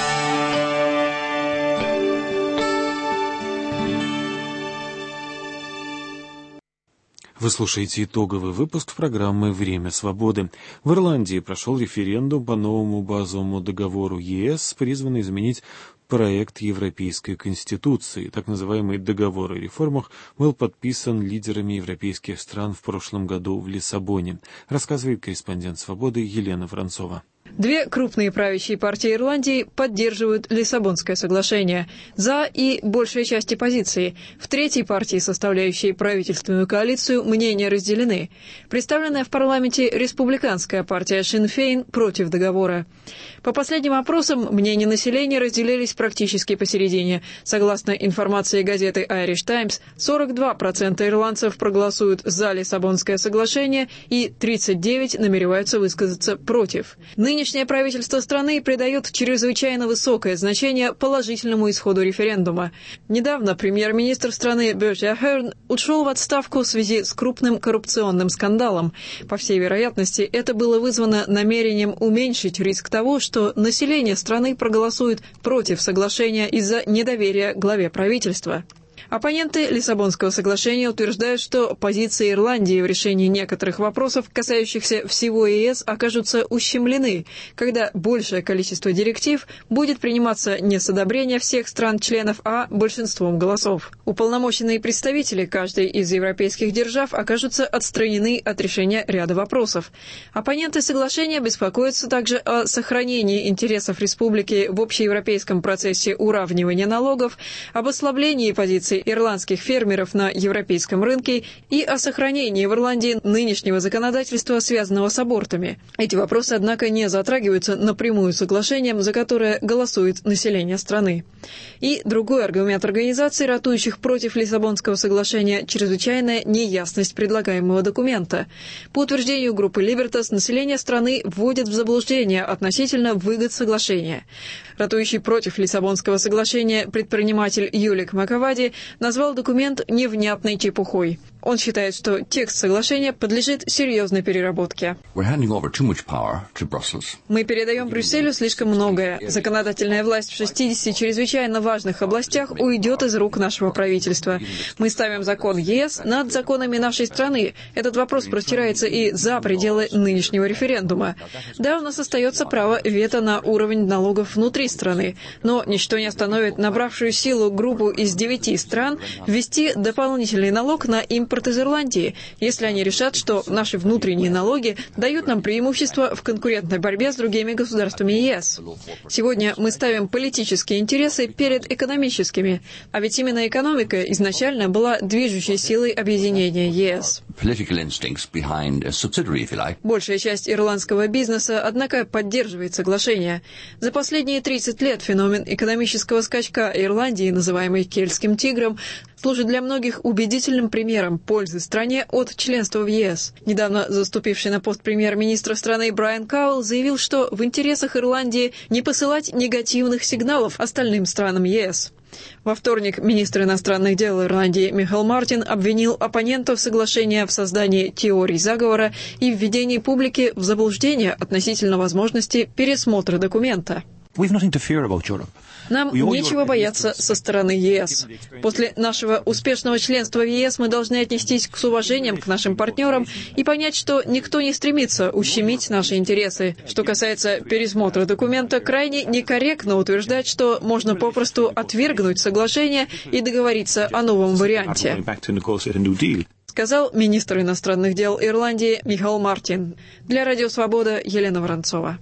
Вы слушаете итоговый выпуск программы «Время свободы». В Ирландии прошел референдум по новому базовому договору ЕС, призванный изменить проект Европейской Конституции. Так называемый договор о реформах был подписан лидерами европейских стран в прошлом году в Лиссабоне, рассказывает корреспондент «Свободы» Елена Воронцова. Две крупные правящие партии Ирландии поддерживают Лиссабонское соглашение. За и большая часть оппозиции. В третьей партии, составляющей правительственную коалицию, мнения разделены. Представленная в парламенте республиканская партия Шин Фейн против договора. По последним опросам, мнения населения разделились практически посередине. Согласно информации газеты Irish Times, 42% ирландцев проголосуют за Лиссабонское соглашение и 39% намереваются высказаться против. Нынешнее правительство страны придает чрезвычайно высокое значение положительному исходу референдума. Недавно премьер-министр страны Берти Ахерн ушел в отставку в связи с крупным коррупционным скандалом. По всей вероятности, это было вызвано намерением уменьшить риск того, что население страны проголосует против соглашения из-за недоверия главе правительства. Оппоненты Лиссабонского соглашения утверждают, что позиции Ирландии в решении некоторых вопросов, касающихся всего ЕС, окажутся ущемлены, когда большее количество директив будет приниматься не с одобрения всех стран-членов, а большинством голосов. Уполномоченные представители каждой из европейских держав окажутся отстранены от решения ряда вопросов. Оппоненты соглашения беспокоятся также о сохранении интересов республики в общеевропейском процессе уравнивания налогов, об ослаблении позиций позиции ирландских фермеров на европейском рынке и о сохранении в Ирландии нынешнего законодательства, связанного с абортами. Эти вопросы, однако, не затрагиваются напрямую соглашением, за которое голосует население страны. И другой аргумент организаций, ратующих против Лиссабонского соглашения, чрезвычайная неясность предлагаемого документа. По утверждению группы Libertas, население страны вводит в заблуждение относительно выгод соглашения. Ратующий против Лиссабонского соглашения предприниматель Юлик Макавади назвал документ невнятной чепухой. Он считает, что текст соглашения подлежит серьезной переработке. Мы передаем Брюсселю слишком многое. Законодательная власть в 60 чрезвычайно важных областях уйдет из рук нашего правительства. Мы ставим закон ЕС над законами нашей страны. Этот вопрос простирается и за пределы нынешнего референдума. Да, у нас остается право вето на уровень налогов внутри страны, но ничто не остановит набравшую силу группу из 9 стран ввести дополнительный налог на импорт из Ирландии, если они решат, что наши внутренние налоги дают нам преимущество в конкурентной борьбе с другими государствами ЕС. Сегодня мы ставим политические интересы перед экономическими, а ведь именно экономика изначально была движущей силой объединения ЕС. Большая часть ирландского бизнеса, однако, поддерживает соглашение. За последние 30 лет феномен экономического скачка Ирландии, называемый «Кельтским тигром», служит для многих убедительным примером пользы стране от членства в ЕС. Недавно заступивший на пост премьер-министра страны Брайан Кауэлл заявил, что в интересах Ирландии не посылать негативных сигналов остальным странам ЕС. Во вторник министр иностранных дел Ирландии Михаил Мартин обвинил оппонентов соглашения в создании теорий заговора и введении публики в заблуждение относительно возможности пересмотра документа. Нам нечего бояться со стороны ЕС. После нашего успешного членства в ЕС мы должны отнестись с уважением к нашим партнерам и понять, что никто не стремится ущемить наши интересы. Что касается пересмотра документа, крайне некорректно утверждать, что можно попросту отвергнуть соглашение и договориться о новом варианте, сказал министр иностранных дел Ирландии Михаил Мартин. Для Радио Свобода Елена Воронцова.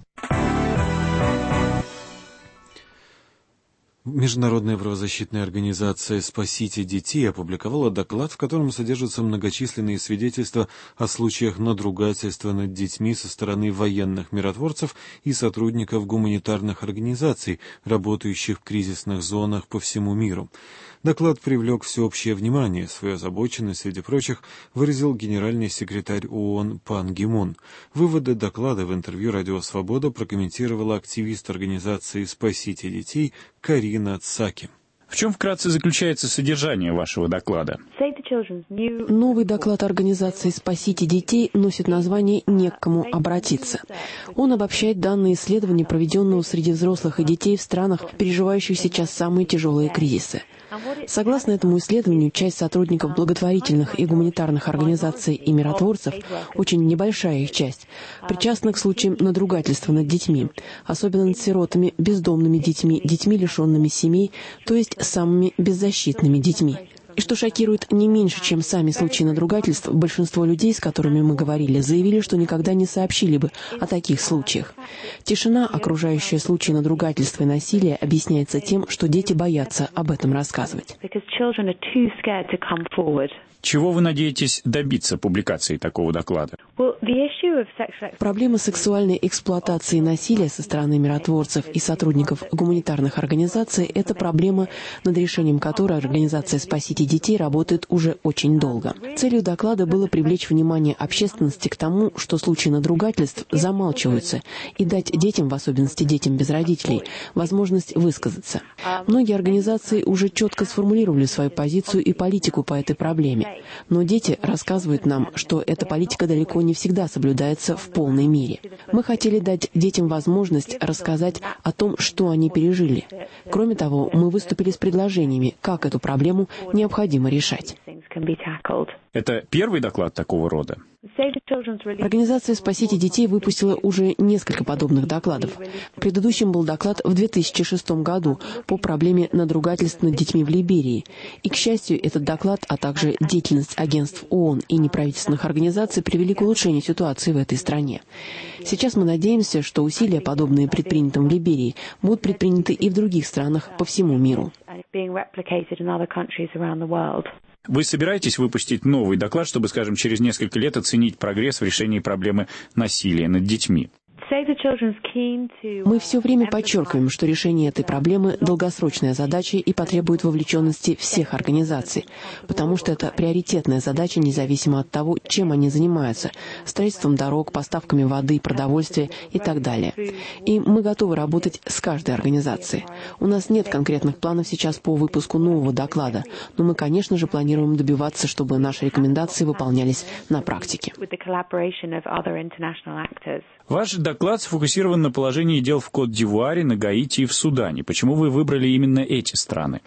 Международная правозащитная организация «Спасите детей» опубликовала доклад, в котором содержатся многочисленные свидетельства о случаях надругательства над детьми со стороны военных миротворцев и сотрудников гуманитарных организаций, работающих в кризисных зонах по всему миру. Доклад привлек всеобщее внимание. Свою озабоченность, среди прочих, выразил генеральный секретарь ООН Пан Ги Мун. Выводы доклада в интервью «Радио Свобода» прокомментировала активист организации «Спасите детей» Карина Цаки. В чем вкратце заключается содержание вашего доклада? Новый доклад организации «Спасите детей» носит название «Не к кому обратиться». Он обобщает данные исследований, проведенного среди взрослых и детей в странах, переживающих сейчас самые тяжелые кризисы. Согласно этому исследованию, часть сотрудников благотворительных и гуманитарных организаций и миротворцев, очень небольшая их часть, причастна к случаям надругательства над детьми, особенно над сиротами, бездомными детьми, детьми, лишенными семей, то есть самыми беззащитными детьми. И что шокирует не меньше, чем сами случаи надругательств, большинство людей, с которыми мы говорили, заявили, что никогда не сообщили бы о таких случаях. Тишина, окружающая случаи надругательства и насилия, объясняется тем, что дети боятся об этом рассказывать. Чего вы надеетесь добиться публикацией такого доклада? Проблема сексуальной эксплуатации и насилия со стороны миротворцев и сотрудников гуманитарных организаций – это проблема, над решением которой организация «Спасите детей» работает уже очень долго. Целью доклада было привлечь внимание общественности к тому, что случаи надругательств замалчиваются, и дать детям, в особенности детям без родителей, возможность высказаться. Многие организации уже четко сформулировали свою позицию и политику по этой проблеме. Но дети рассказывают нам, что эта политика далеко не всегда соблюдается в полной мере. Мы хотели дать детям возможность рассказать о том, что они пережили. Кроме того, мы выступили с предложениями, как эту проблему необходимо решать. Это первый доклад такого рода? Организация «Спасите детей» выпустила уже несколько подобных докладов. Предыдущим был доклад в 2006 году по проблеме надругательств над детьми в Либерии. И, к счастью, этот доклад, а также деятельность агентств ООН и неправительственных организаций привели к улучшению ситуации в этой стране. Сейчас мы надеемся, что усилия, подобные предпринятым в Либерии, будут предприняты и в других странах по всему миру. Вы собираетесь выпустить новый доклад, чтобы, скажем, через несколько лет оценить прогресс в решении проблемы насилия над детьми? Мы все время подчеркиваем, что решение этой проблемы – долгосрочная задача и потребует вовлеченности всех организаций, потому что это приоритетная задача, независимо от того, чем они занимаются – строительством дорог, поставками воды, продовольствия и так далее. И мы готовы работать с каждой организацией. У нас нет конкретных планов сейчас по выпуску нового доклада, но мы, конечно же, планируем добиваться, чтобы наши рекомендации выполнялись на практике. Ваш доклад сфокусирован на положении дел в Кот-д'Ивуаре, на Гаити и в Судане. Почему вы выбрали именно эти страны?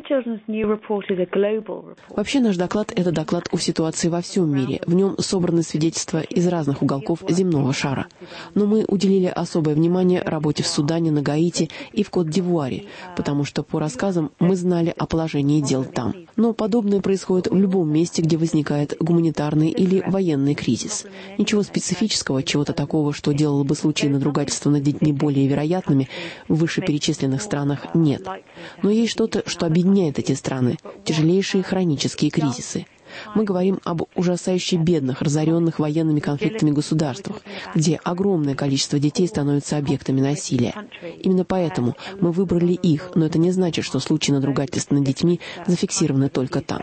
Вообще наш доклад – это доклад о ситуации во всем мире. В нем собраны свидетельства из разных уголков земного шара. Но мы уделили особое внимание работе в Судане, на Гаити и в Кот-д'Ивуаре, потому что по рассказам мы знали о положении дел там. Но подобное происходит в любом месте, где возникает гуманитарный или военный кризис. Ничего специфического, чего-то такого, что делало бы случаи надругательства над детьми более вероятными, в вышеперечисленных странах нет. Но есть что-то, что объединяет эти страны – тяжелейшие хронические кризисы. Мы говорим об ужасающе бедных, разоренных военными конфликтами государствах, где огромное количество детей становятся объектами насилия. Именно поэтому мы выбрали их, но это не значит, что случаи надругательства над детьми зафиксированы только там.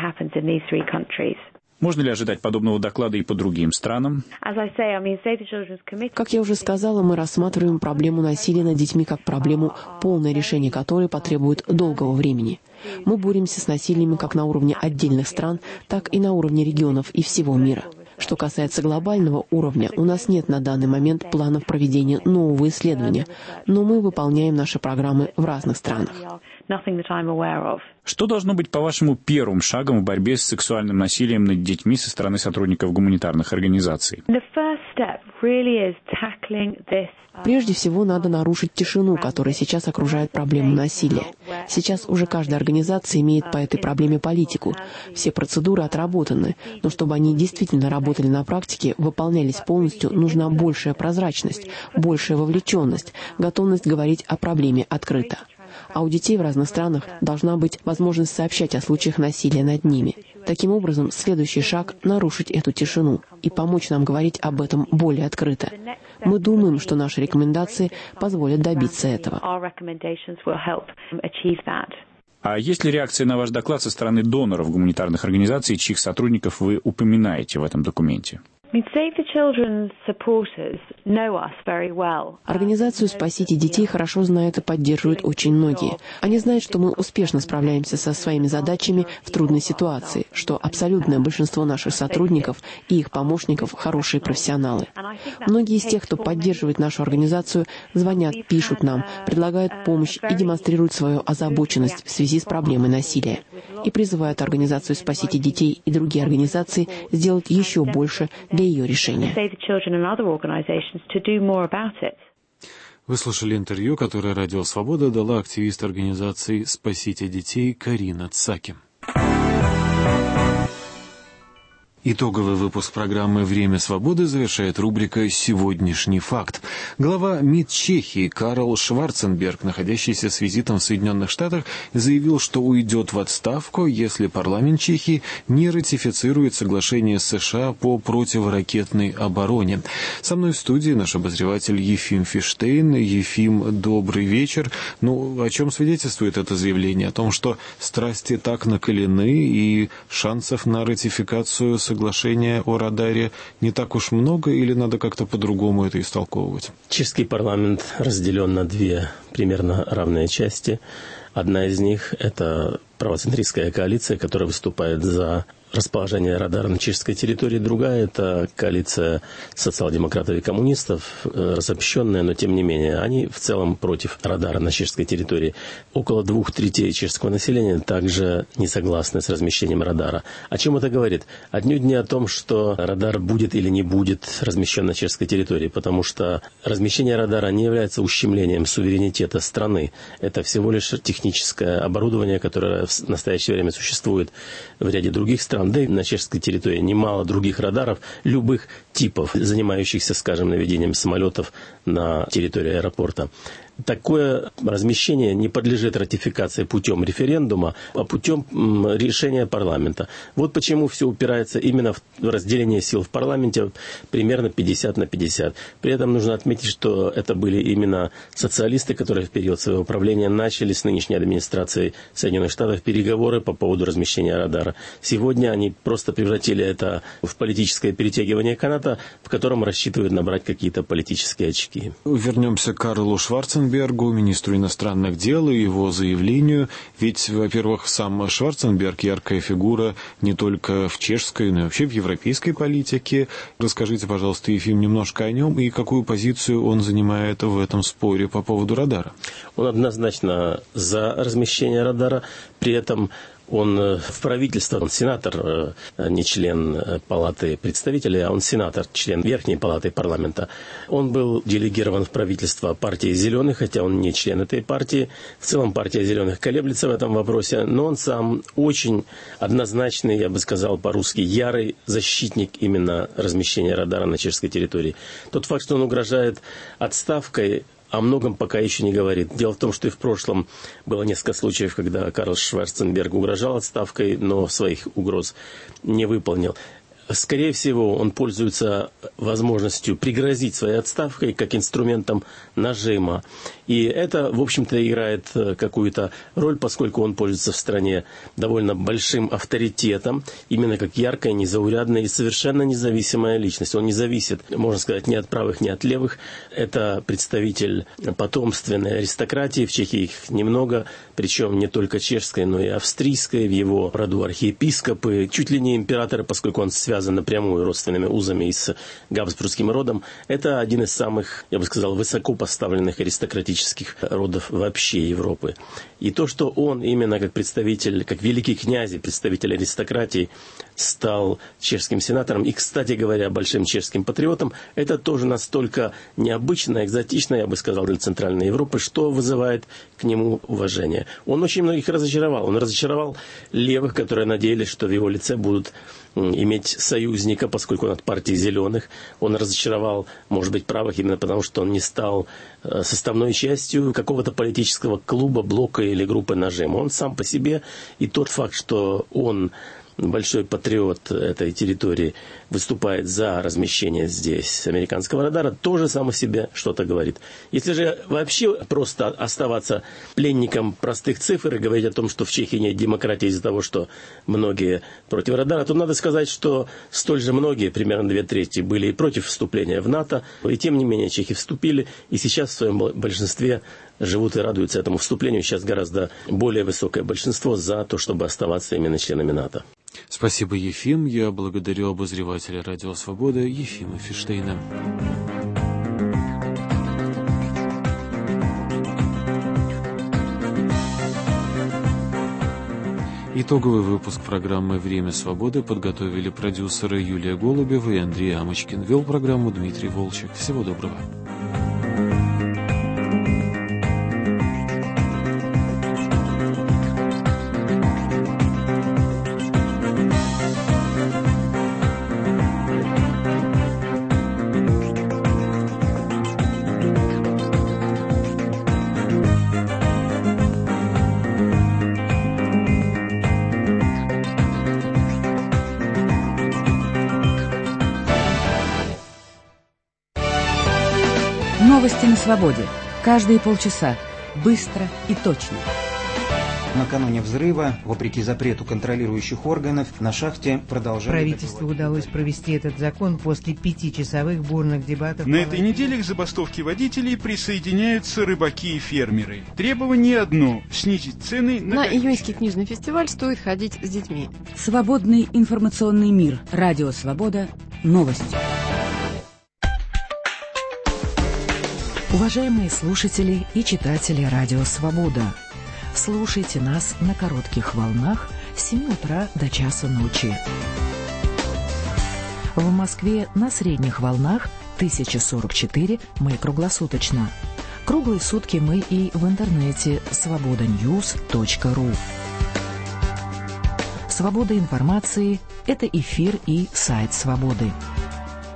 Можно ли ожидать подобного доклада и по другим странам? Как я уже сказала, мы рассматриваем проблему насилия над детьми как проблему, полное решение которой потребует долгого времени. Мы боремся с насилием как на уровне отдельных стран, так и на уровне регионов и всего мира. Что касается глобального уровня, у нас нет на данный момент планов проведения нового исследования, но мы выполняем наши программы в разных странах. Что должно быть, по-вашему, первым шагом в борьбе с сексуальным насилием над детьми со стороны сотрудников гуманитарных организаций? Прежде всего, надо нарушить тишину, которая сейчас окружает проблему насилия. Сейчас уже каждая организация имеет по этой проблеме политику. Все процедуры отработаны, но чтобы они действительно работали на практике, выполнялись полностью, нужна большая прозрачность, большая вовлеченность, готовность говорить о проблеме открыто. А у детей в разных странах должна быть возможность сообщать о случаях насилия над ними. Таким образом, следующий шаг – нарушить эту тишину и помочь нам говорить об этом более открыто. Мы думаем, что наши рекомендации позволят добиться этого. А есть ли реакция на ваш доклад со стороны доноров гуманитарных организаций, чьих сотрудников вы упоминаете в этом документе? Организацию «Спасите детей» хорошо знают и поддерживают очень многие. Они знают, что мы успешно справляемся со своими задачами в трудной ситуации, что абсолютное большинство наших сотрудников и их помощников – хорошие профессионалы. Многие из тех, кто поддерживает нашу организацию, звонят, пишут нам, предлагают помощь и демонстрируют свою озабоченность в связи с проблемой насилия. И призывают организацию «Спасите детей» и другие организации сделать еще больше для ее решения. Вы слушали интервью, которое Радио Свобода дала активист организации «Спасите детей» Карина Цаки. Итоговый выпуск программы «Время свободы» завершает рубрика «Сегодняшний факт». Глава МИД Чехии Карл Шварценберг, находящийся с визитом в Соединенных Штатах, заявил, что уйдет в отставку, если парламент Чехии не ратифицирует соглашение с США по противоракетной обороне. Со мной в студии наш обозреватель Ефим Фиштейн. Ефим, добрый вечер. О чем свидетельствует это заявление? О том, что страсти так накалены и шансов на ратификацию соглашения о радаре не так уж много, или надо как-то по-другому это истолковывать? Чешский парламент разделен на две примерно равные части. Одна из них – это правоцентристская коалиция, которая выступает за расположение радара на чешской территории, другая – это коалиция социал-демократов и коммунистов, разобщенная, но тем не менее, они в целом против радара на чешской территории. Около 2/3 чешского населения также не согласны с размещением радара. О чем это говорит? Отнюдь не о том, что радар будет или не будет размещен на чешской территории, потому что размещение радара не является ущемлением суверенитета страны. Это всего лишь техническое оборудование, которое в настоящее время существует в ряде других стран, да и на чешской территории немало других радаров любых типов, занимающихся, скажем, наведением самолетов на территории аэропорта. Такое размещение не подлежит ратификации путем референдума, а путем решения парламента. Вот почему все упирается именно в разделение сил в парламенте примерно 50/50. При этом нужно отметить, что это были именно социалисты, которые в период своего правления начали с нынешней администрацией Соединенных Штатов переговоры по поводу размещения радара. Сегодня они просто превратили это в политическое перетягивание каната, в котором рассчитывают набрать какие-то политические очки. Вернемся к Карлу Шварценбергу, министру иностранных дел, и его заявлению. Ведь, во-первых, сам Шварценберг яркая фигура не только в чешской, но и вообще в европейской политике. Расскажите, пожалуйста, Ефим, немножко о нем и какую позицию он занимает в этом споре по поводу радара. Он однозначно за размещение радара, при этом он в правительстве, он сенатор, не член Палаты представителей, а он сенатор, член Верхней Палаты парламента. Он был делегирован в правительство партии «Зеленых», хотя он не член этой партии. В целом партия «Зеленых» колеблется в этом вопросе, но он сам очень однозначный, я бы сказал по-русски, ярый защитник именно размещения радара на чешской территории. Тот факт, что он угрожает отставкой, о многом пока еще не говорит. Дело в том, что и в прошлом было несколько случаев, когда Карл Шварценберг угрожал отставкой, но своих угроз не выполнил. Скорее всего, он пользуется возможностью пригрозить своей отставкой как инструментом нажима. И это, в общем-то, играет какую-то роль, поскольку он пользуется в стране довольно большим авторитетом, именно как яркая, незаурядная и совершенно независимая личность. Он не зависит, можно сказать, ни от правых, ни от левых. Это представитель потомственной аристократии. В Чехии их немного, причем не только чешской, но и австрийской. В его роду архиепископы, чуть ли не императоры, поскольку он связан напрямую родственными узами и с габсбургским родом. Это один из самых, я бы сказал, высоко поставленных аристократических родов вообще Европы. И то, что он именно как представитель, как великий князь, представитель аристократии, стал чешским сенатором и, кстати говоря, большим чешским патриотом, это тоже настолько необычно, экзотично, я бы сказал, для Центральной Европы, что вызывает к нему уважение. Он очень многих разочаровал. Он разочаровал левых, которые надеялись, что в его лице будут иметь союзника, поскольку он от партии «Зеленых». Он разочаровал, может быть, правых именно потому, что он не стал составной частью какого-то политического клуба, блока или группы «Нажим». Он сам по себе, и тот факт, что он большой патриот этой территории, выступает за размещение здесь американского радара, тоже само себе что-то говорит. Если же вообще просто оставаться пленником простых цифр и говорить о том, что в Чехии нет демократии из-за того, что многие против радара, то надо сказать, что столь же многие, примерно 2/3, были и против вступления в НАТО, и тем не менее чехи вступили, и сейчас в своем большинстве живут и радуются этому вступлению. Сейчас гораздо более высокое большинство за то, чтобы оставаться именно членами НАТО. Спасибо, Ефим. Я благодарю обозревателя «Радио Свобода» Ефима Фиштейна. Итоговый выпуск программы «Время свободы» подготовили продюсеры Юлия Голубева и Андрей Амочкин. Вел программу Дмитрий Волчек. Всего доброго. Новости на свободе. Каждые полчаса. Быстро и точно. Накануне взрыва, вопреки запрету контролирующих органов, на шахте продолжали... Правительству удалось провести этот закон после 5-часовых бурных дебатов. На этой неделе к забастовке водителей присоединяются рыбаки и фермеры. Требование одно – снизить цены на июньский книжный фестиваль стоит ходить с детьми. Свободный информационный мир. Радио «Свобода». Новости. Уважаемые слушатели и читатели Радио «Свобода», слушайте нас на коротких волнах с 7 утра до часу ночи. В Москве на средних волнах 1044 мы круглосуточно. Круглые сутки мы и в интернете svobodanews.ru. Свобода информации – это эфир и сайт «Свободы».